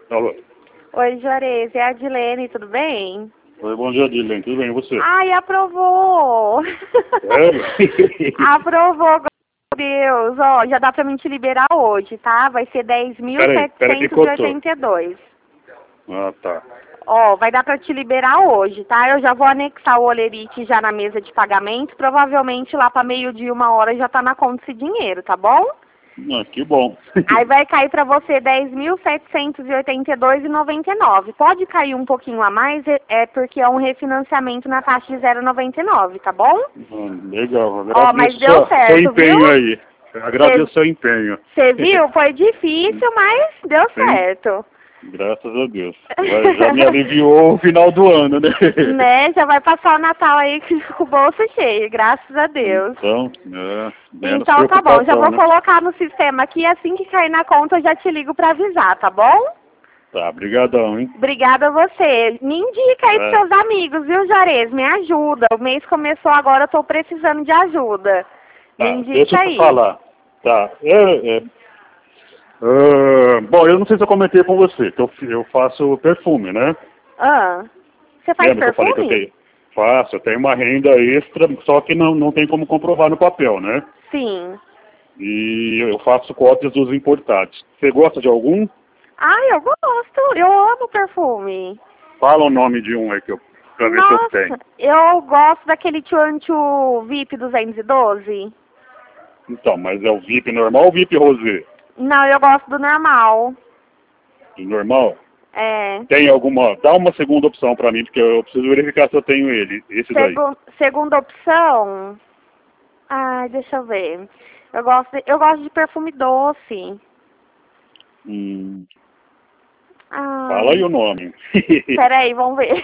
Alô. Oi, Juarez, é a Adilene, tudo bem? Oi, bom dia, Dilene. Tudo bem, e você? Ai, aprovou! Sério? Aprovou, Deus. Ó, já dá pra mim te liberar hoje, tá? Vai ser Peraí, picotou. 10.782. Ah, tá. Ó, vai dar pra te liberar hoje, tá? Eu já vou anexar o Olerite já na mesa de pagamento. Provavelmente lá pra meio-dia, 1h já tá na conta esse dinheiro, tá bom? Ah, que bom. Aí vai cair pra você 10.782,99. Pode cair um pouquinho a mais, é porque é um refinanciamento na taxa de 0,99, tá bom? Legal, Ó, mas agradeço deu seu certo, empenho viu? aí. Agradeço seu empenho. Você viu? Foi difícil, mas deu Sim, certo. graças a Deus. Já me aliviou o final do ano, né? Né? Já vai passar o Natal aí com o bolso cheio, graças a Deus. Então, menos Então tá bom, já preocupação, vou né? colocar no sistema aqui, assim que cair na conta eu já te ligo pra avisar, tá bom? Tá, brigadão, hein? Obrigada a você. Me indica aí pros seus amigos, viu, Juarez? Me ajuda. O mês começou agora, eu tô precisando de ajuda. Me Tá, deixa indica eu te aí. falar. Tá, bom, eu não sei se eu comentei com você, que eu faço perfume, né? Ah, você faz Lembra que eu falei que eu perfume? faço, eu tenho uma renda extra, só que não tem como comprovar no papel, né? Sim. E eu faço cópias dos importados. Você gosta de algum? Ai, eu gosto. Eu amo perfume. Fala o nome de um aí pra ver se eu tenho. Nossa, eu gosto daquele Chuanchu VIP 212. Então, mas é o VIP normal ou o VIP rosé? Não, eu gosto do normal. O normal? É. Tem alguma... Dá uma segunda opção pra mim, porque eu preciso verificar se eu tenho ele, esse daí. Segunda opção. Ai, deixa eu ver. Eu gosto de perfume doce. Fala aí Ai, o nome. peraí, vamos ver.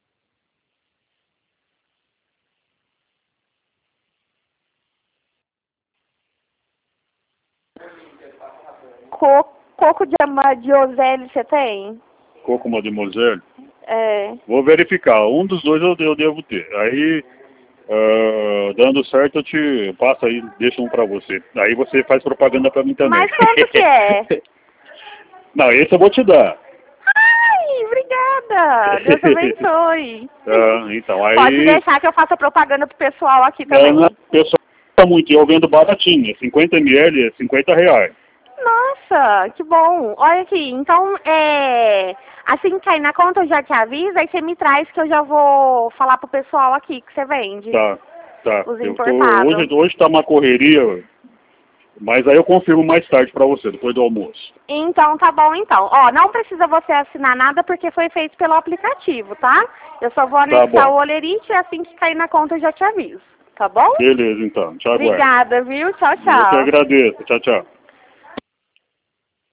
Coco de Ozelli, você tem? Coco Mademoiselle? É. Vou verificar. Um dos dois eu devo ter. Aí, dando certo, eu te passo aí, deixo um pra você. Aí você faz propaganda pra mim também. Mas quanto que é? Não, esse eu vou te dar. Ai, obrigada. Deus abençoe. Então, aí... Pode deixar que eu faça propaganda pro pessoal aqui também. O pessoal gosta muito, eu vendo baratinho. 50 ml é R$50. Nossa, que bom. Olha aqui, então, assim que cair na conta eu já te aviso, aí você me traz que eu já vou falar pro pessoal aqui que você vende. Tá. Os importados. Hoje tá uma correria, mas aí eu confirmo mais tarde pra você, depois do almoço. Então, tá bom então. Ó, não precisa você assinar nada porque foi feito pelo aplicativo, tá? Eu só vou anexar o Olerite e assim que cair na conta eu já te aviso. Tá bom? Beleza, então. Te aguardo. Obrigada, viu? Tchau, Eu que tchau. agradeço. Tchau, tchau.